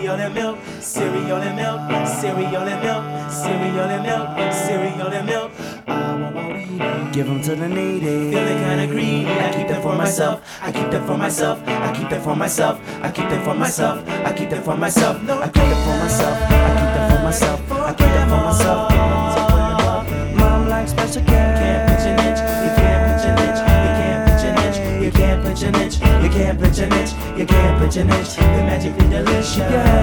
Cereal and milk, cereal and milk, cereal and milk, cereal and milk, cereal and milk. I want my Wheaties. Give them to the needy. Feeling kinda greedy. I keep them for myself. I keep them for myself. I keep them for myself. I keep them for myself. I keep them for myself. No, I keep them for myself. I keep them for myself. I keep them for myself. So put 'em up. Mom likes special care. You can't pitch an inch. You can't pitch an inch. You can't pitch an inch. You can't pitch an inch. You can't pitch an inch. You can't pitch an inch. The magically delicious.